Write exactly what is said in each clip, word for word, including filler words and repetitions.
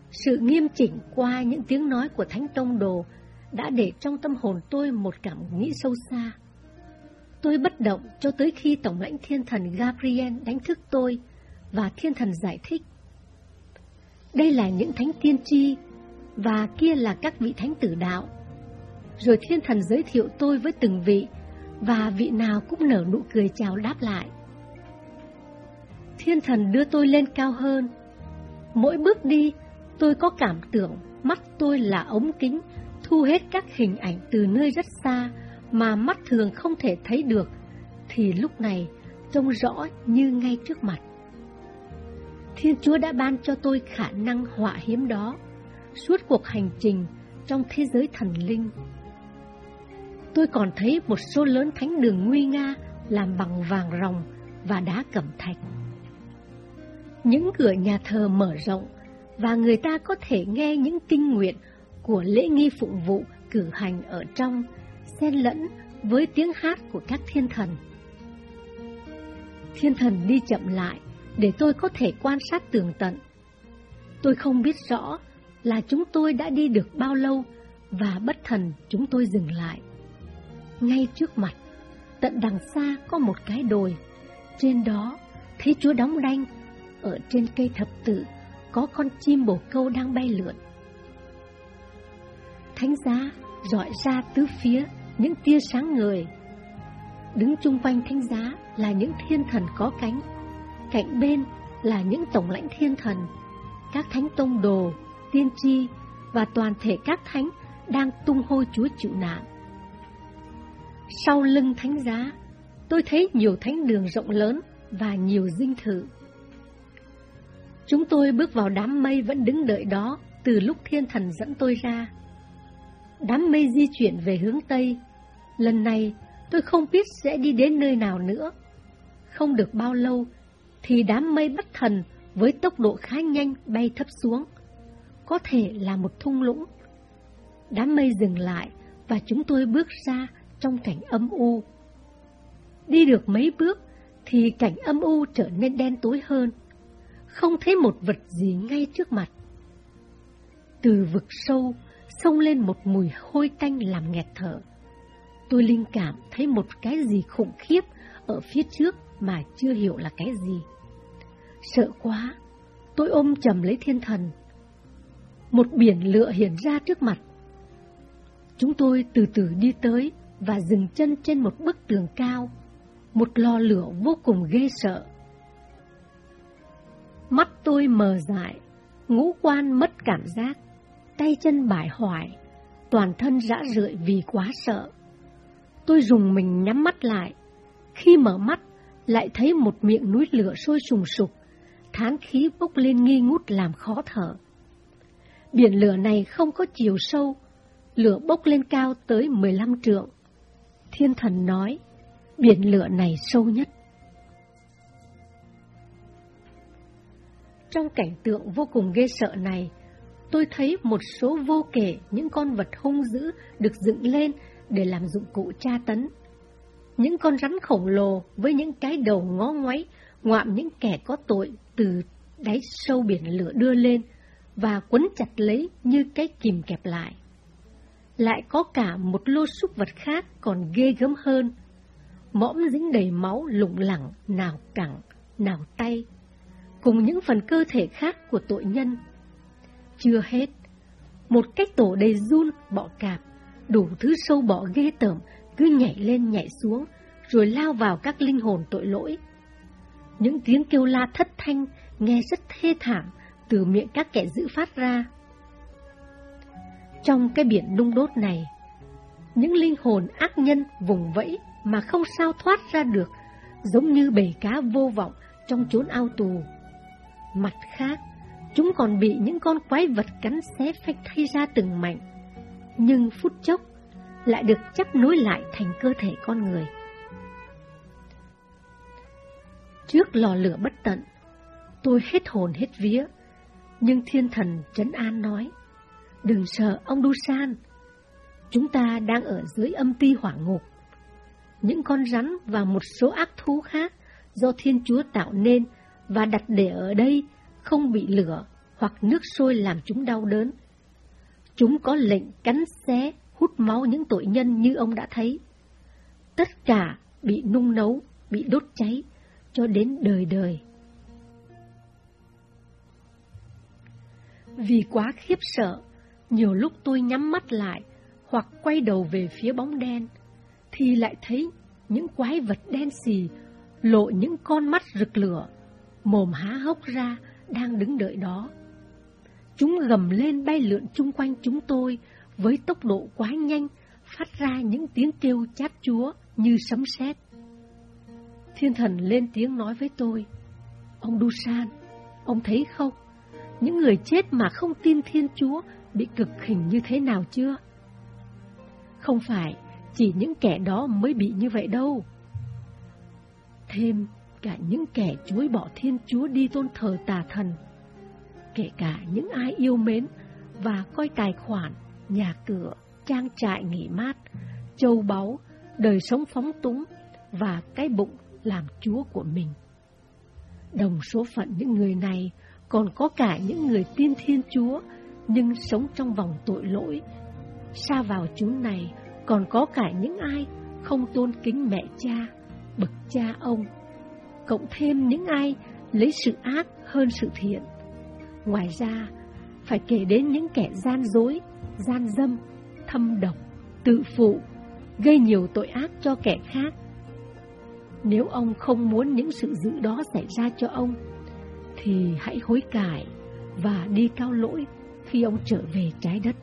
Sự nghiêm chỉnh qua những tiếng nói của Thánh Tông Đồ đã để trong tâm hồn tôi một cảm nghĩ sâu xa. Tôi bất động cho tới khi Tổng lãnh Thiên Thần Gabriel đánh thức tôi và Thiên Thần giải thích. Đây là những thánh tiên tri và kia là các vị thánh tử đạo. Rồi Thiên Thần giới thiệu tôi với từng vị và vị nào cũng nở nụ cười chào đáp lại. Thiên Thần đưa tôi lên cao hơn. Mỗi bước đi, tôi có cảm tưởng mắt tôi là ống kính thu hết các hình ảnh từ nơi rất xa mà mắt thường không thể thấy được, thì lúc này trông rõ như ngay trước mặt. Thiên Chúa đã ban cho tôi khả năng họa hiếm đó suốt cuộc hành trình trong thế giới thần linh. Tôi còn thấy một số lớn thánh đường nguy nga làm bằng vàng ròng và đá cẩm thạch. Những cửa nhà thờ mở rộng và người ta có thể nghe những kinh nguyện của lễ nghi phụng vụ cử hành ở trong, xen lẫn với tiếng hát của các thiên thần. Thiên thần đi chậm lại để tôi có thể quan sát tường tận. Tôi không biết rõ là chúng tôi đã đi được bao lâu và bất thần chúng tôi dừng lại. Ngay trước mặt, tận đằng xa có một cái đồi, trên đó thấy Chúa đóng đanh, ở trên cây thập tự có con chim bồ câu đang bay lượn. Thánh giá rọi ra tứ phía những tia sáng ngời. Đứng chung quanh thánh giá là những thiên thần có cánh, cạnh bên là những tổng lãnh thiên thần, các thánh tông đồ, tiên tri và toàn thể các thánh đang tung hô Chúa chịu nạn. Sau lưng thánh giá, tôi thấy nhiều thánh đường rộng lớn và nhiều dinh thự. Chúng tôi bước vào đám mây vẫn đứng đợi đó từ lúc thiên thần dẫn tôi ra. Đám mây di chuyển về hướng Tây. Lần này tôi không biết sẽ đi đến nơi nào nữa. Không được bao lâu thì đám mây bất thần với tốc độ khá nhanh bay thấp xuống. Có thể là một thung lũng. Đám mây dừng lại và chúng tôi bước ra trong cảnh âm u. Đi được mấy bước thì cảnh âm u trở nên đen tối hơn. Không thấy một vật gì ngay trước mặt. Từ vực sâu xông lên một mùi hôi tanh làm nghẹt thở. Tôi linh cảm thấy một cái gì khủng khiếp ở phía trước mà chưa hiểu là cái gì. Sợ quá, tôi ôm chầm lấy thiên thần. Một biển lửa hiện ra trước mặt. Chúng tôi từ từ đi tới và dừng chân trên một bức tường cao, một lò lửa vô cùng ghê sợ. Mắt tôi mờ dại, ngũ quan mất cảm giác, tay chân bải hoại, toàn thân rã rượi vì quá sợ. Tôi rùng mình nhắm mắt lại, khi mở mắt lại thấy một miệng núi lửa sôi sùng sục, thán khí bốc lên nghi ngút làm khó thở. Biển lửa này không có chiều sâu, lửa bốc lên cao tới mười lăm trượng. Thiên thần nói, biển lửa này sâu nhất. Trong cảnh tượng vô cùng ghê sợ này, tôi thấy một số vô kể những con vật hung dữ được dựng lên để làm dụng cụ tra tấn. Những con rắn khổng lồ với những cái đầu ngó ngoáy ngoạm những kẻ có tội từ đáy sâu biển lửa đưa lên và quấn chặt lấy như cái kìm kẹp lại. Lại có cả một lô súc vật khác còn ghê gớm hơn, mõm dính đầy máu lủng lẳng, nào cẳng, nào tay, cùng những phần cơ thể khác của tội nhân. Chưa hết, một cái tổ đầy giun, bọ cạp, đủ thứ sâu bọ ghê tởm cứ nhảy lên nhảy xuống, rồi lao vào các linh hồn tội lỗi. Những tiếng kêu la thất thanh nghe rất thê thảm từ miệng các kẻ dữ phát ra. Trong cái biển nung đốt này, những linh hồn ác nhân vùng vẫy mà không sao thoát ra được, giống như bầy cá vô vọng trong chốn ao tù. Mặt khác, chúng còn bị những con quái vật cắn xé phách thay ra từng mảnh, nhưng phút chốc lại được chấp nối lại thành cơ thể con người. Trước lò lửa bất tận, tôi hết hồn hết vía, nhưng thiên thần trấn an nói, đừng sợ ông Dusan, chúng ta đang ở dưới âm ti hỏa ngục. Những con rắn và một số ác thú khác do Thiên Chúa tạo nên và đặt để ở đây không bị lửa hoặc nước sôi làm chúng đau đớn. Chúng có lệnh cắn xé, hút máu những tội nhân như ông đã thấy. Tất cả bị nung nấu, bị đốt cháy, cho đến đời đời. Vì quá khiếp sợ, nhiều lúc tôi nhắm mắt lại, hoặc quay đầu về phía bóng đen, thì lại thấy những quái vật đen xì, lộ những con mắt rực lửa, mồm há hốc ra, đang đứng đợi đó. Chúng gầm lên bay lượn chung quanh chúng tôi với tốc độ quá nhanh, phát ra những tiếng kêu chát chúa như sấm sét. Thiên thần lên tiếng nói với tôi: "Ông Dusan, ông thấy không? Những người chết mà không tin Thiên Chúa bị cực hình như thế nào chưa? Không phải chỉ những kẻ đó mới bị như vậy đâu. Thêm cả những kẻ chối bỏ Thiên Chúa đi tôn thờ tà thần, kể cả những ai yêu mến và coi tài khoản, nhà cửa, trang trại nghỉ mát, châu báu, đời sống phóng túng và cái bụng làm chúa của mình. Đồng số phận những người này còn có cả những người tin Thiên Chúa nhưng sống trong vòng tội lỗi. Xa vào chốn này còn có cả những ai không tôn kính mẹ cha, bậc cha ông, cộng thêm những ai lấy sự ác hơn sự thiện. Ngoài ra, phải kể đến những kẻ gian dối, gian dâm, thâm độc, tự phụ, gây nhiều tội ác cho kẻ khác. Nếu ông không muốn những sự dữ đó xảy ra cho ông, thì hãy hối cải và đi cao lỗi khi ông trở về trái đất."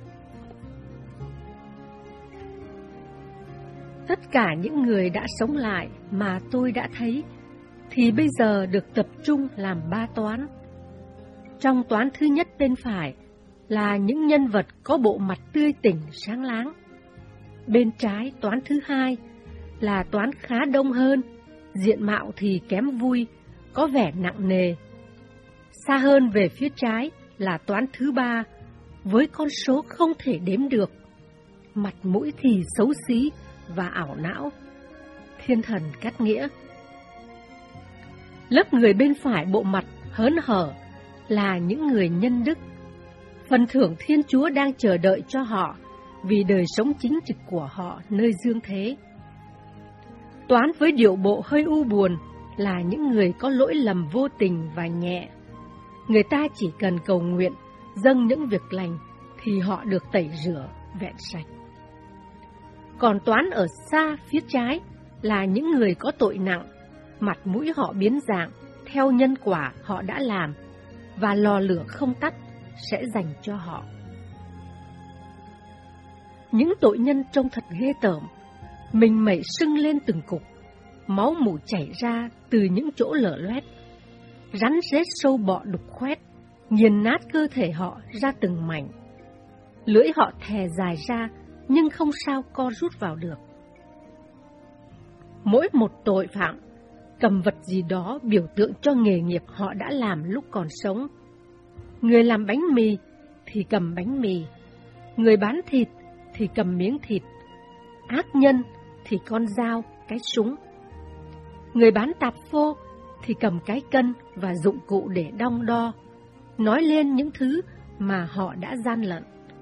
Tất cả những người đã sống lại mà tôi đã thấy thì bây giờ được tập trung làm ba toán. Trong toán thứ nhất bên phải là những nhân vật có bộ mặt tươi tỉnh, sáng láng. Bên trái toán thứ hai là toán khá đông hơn, diện mạo thì kém vui, có vẻ nặng nề. Xa hơn về phía trái là toán thứ ba, với con số không thể đếm được, mặt mũi thì xấu xí và ảo não. Thiên thần cắt nghĩa: lớp người bên phải bộ mặt hớn hở là những người nhân đức. Phần thưởng Thiên Chúa đang chờ đợi cho họ vì đời sống chính trực của họ nơi dương thế. Toán với điệu bộ hơi u buồn là những người có lỗi lầm vô tình và nhẹ. Người ta chỉ cần cầu nguyện, dâng những việc lành thì họ được tẩy rửa, vẹn sạch. Còn toán ở xa phía trái là những người có tội nặng, mặt mũi họ biến dạng theo nhân quả họ đã làm, và lò lửa không tắt sẽ dành cho họ. Những tội nhân trông thật ghê tởm, mình mẩy sưng lên từng cục, máu mủ chảy ra từ những chỗ lở loét, rắn rết sâu bọ đục khoét, nghiền nát cơ thể họ ra từng mảnh. Lưỡi họ thè dài ra nhưng không sao co rút vào được. Mỗi một tội phạm cầm vật gì đó biểu tượng cho nghề nghiệp họ đã làm lúc còn sống. Người làm bánh mì thì cầm bánh mì, người bán thịt thì cầm miếng thịt, ác nhân thì con dao, cái súng. Người bán tạp phô thì cầm cái cân và dụng cụ để đong đo, nói lên những thứ mà họ đã gian lận.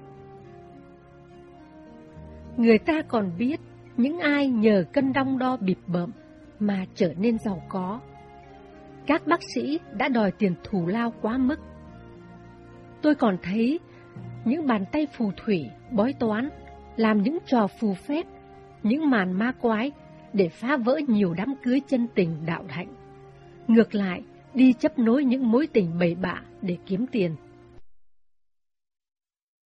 Người ta còn biết những ai nhờ cân đong đo bịp bợm mà trở nên giàu có. Các bác sĩ đã đòi tiền thù lao quá mức. Tôi còn thấy những bàn tay phù thủy, bói toán, làm những trò phù phép, những màn ma quái để phá vỡ nhiều đám cưới chân tình đạo hạnh. Ngược lại, đi chấp nối những mối tình bậy bạ để kiếm tiền.